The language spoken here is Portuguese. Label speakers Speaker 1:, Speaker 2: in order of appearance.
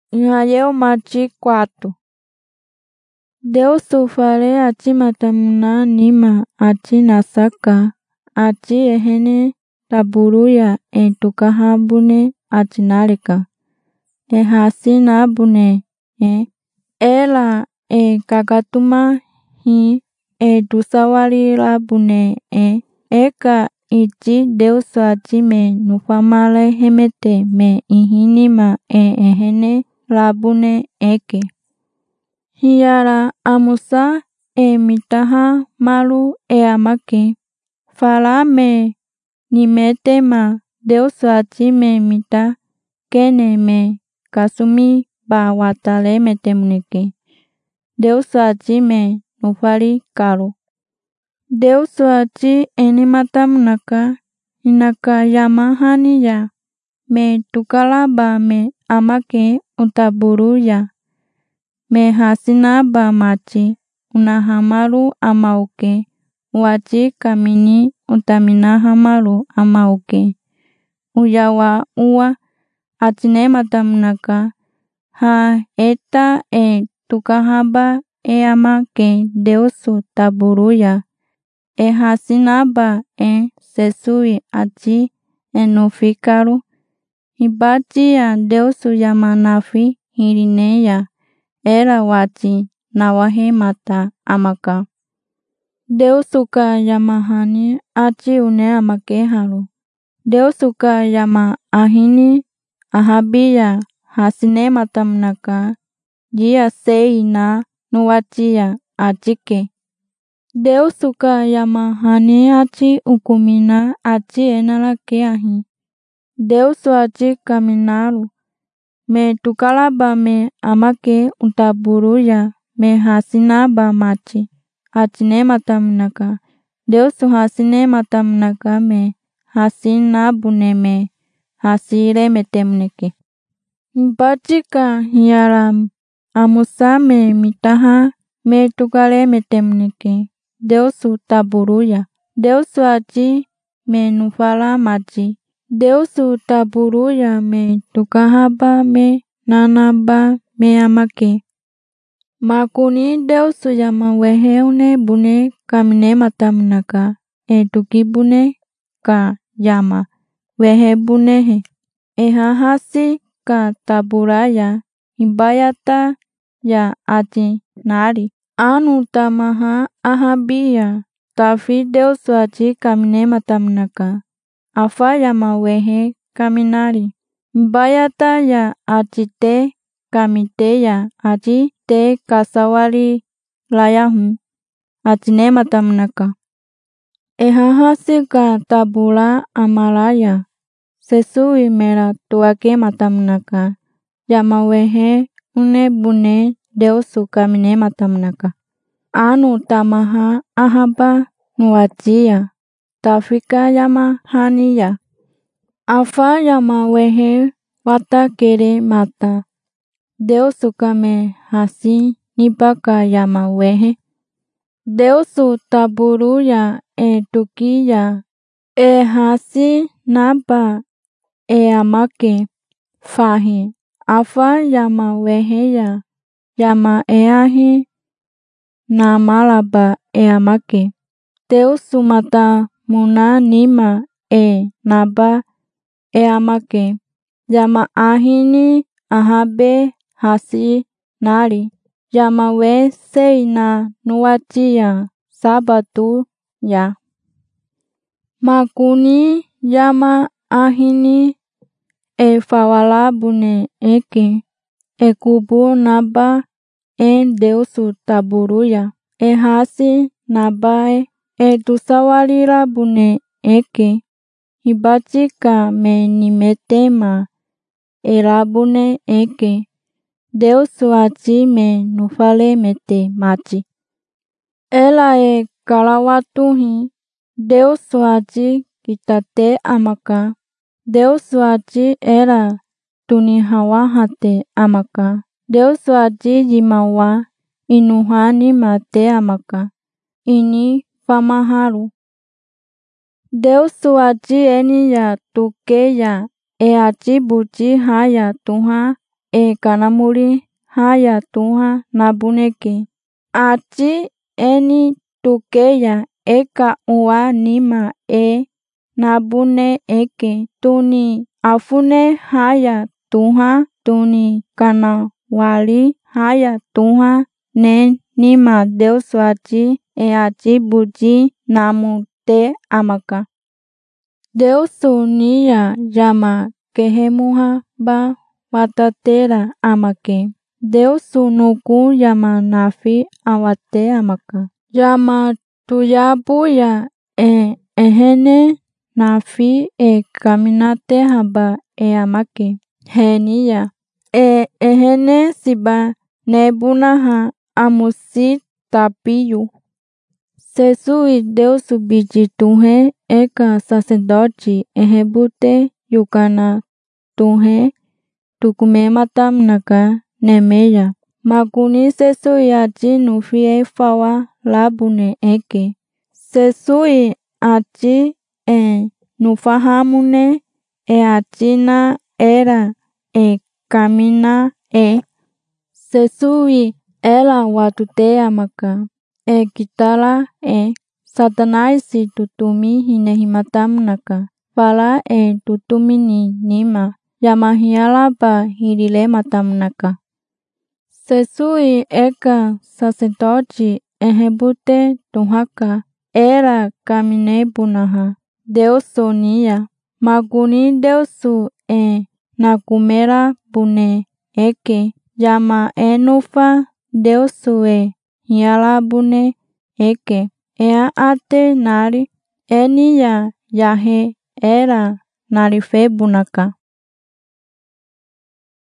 Speaker 1: Israel mati 4. Deus fale ati matamuna nima ati nasaka ati ehene taburuya tukahabune ati nalika. Hasi nabune ela kakatuma hi tusawali labune eka iti Deus ati me nufamale hemete me ihinima ehene labune eke. Hiara amusa mitaha malu amake. Fala me nimete ma Deus ati me mita kene me kasumi ba watale metemuneke. Deus ati me nufali kalu. Deus ati eni matamunaka inaka yamahani ya me tukalaba me amake utaburuya me hasinaba mati unahamalu amauke wati kamini utaminahamalu amauke uyawa uwa atine matamunaka eta tukahaba amake Deus taburuya hasinaba sesui ati nufikalu hibati ya Deus yamanafi hirineya era wati nawahe mata amaka. Deus ka yamahani ati une amake halu. Deus ka yama ahini ahabia hasine matamunaka jia sei na nuwatia atike. Deus ka yamahani ati ukumina ati enalake ahi. Deus ati kaminalu me tukalaba me amake utaburuya me hasinaba mati atine matamunaka. Deus hasine matamunaka me hasinabune me hasire metemuneke. Batika hiara amusa me mitaha me tukale metemuneke. Deus taburuya. Deus ati me nufala mati. Deus taburuya me tukahaba me nanaba me amake. Makuni Deus yamawehe une bune kamine matamunaka tukibune ka yama wehe bunehe. Hahasi ka taburaya hibayata ya ati nali. Anu tamaha ahabia tafi Deus ati kamine matamunaka. Afa yamawehe kaminali. Bayata ya ati te kamite ya ati te kasawali layahu atine matamunaka. Hahasi ka tabula amalaya sesui mera tuake matamunaka. Yamawehe une bune Deus kamine matamunaka. Anu tamaha ahaba nuwatia tafika yamahani ya. Afa yamawehe watakere mata. Deus kame hasi nipaka yamawehe. Deus taburuya tukiya hasi naba amake fahi. Afa yamawehe ya yama ahi namalaba amake. Deus mata muna nima naba amake. Yama ahini ahabe hasi nali. Yama we sei na nuwatia sabatu ya. Makuni yama ahini fawalabune eke. Kubu naba Deus taburuya. Hasi naba tusawali labune eke. Hibatika me nimetema labune eke. Deus ati me nufale mete mati. Ela kalawatuhi. Deus ati kitate amaka. Deus ati era tunihawahate amaka. Deus ati jimawa inuhani mate amaka. Ini famahalu. Deus ati eni ya tuke ya ati buti haya tuha kanamuli haya tuha nabuneke. Ati eni tukeya eka uwa nima nabune eke tuni afune haya tuha tuni kanawali haya tuha ne nima Deus ati budi namu te amaka. Deus nia yama kehemuha ba watatera amake. Deus nuku yama nafi awate amaka. Yama tuyabuya ehene nafi caminate haba amake. Henia ehene siba nebunaha amusi tapiyu. Jesus Deus bidituhe eka sacerdote ehebute yukana tuhe tukume matamnaka nemeya. Makuni Jesus ati nufi fawa labune eke. Jesus ati nufahamune ati na era camina Jesus ela watute amaka. Kitala Satanás tutumi hinehimatamnaka. Fala tutumini nima. Yamahiala ba hirile matamnaka. Jesus eka sacerdote ehebute tuhaka. Era camine bunaha. Deus nia. Maguni Deus nakumera bune eke. Yama nufa Deus hiala bune eke. Ea ate nari enia yahe era narife bunaka.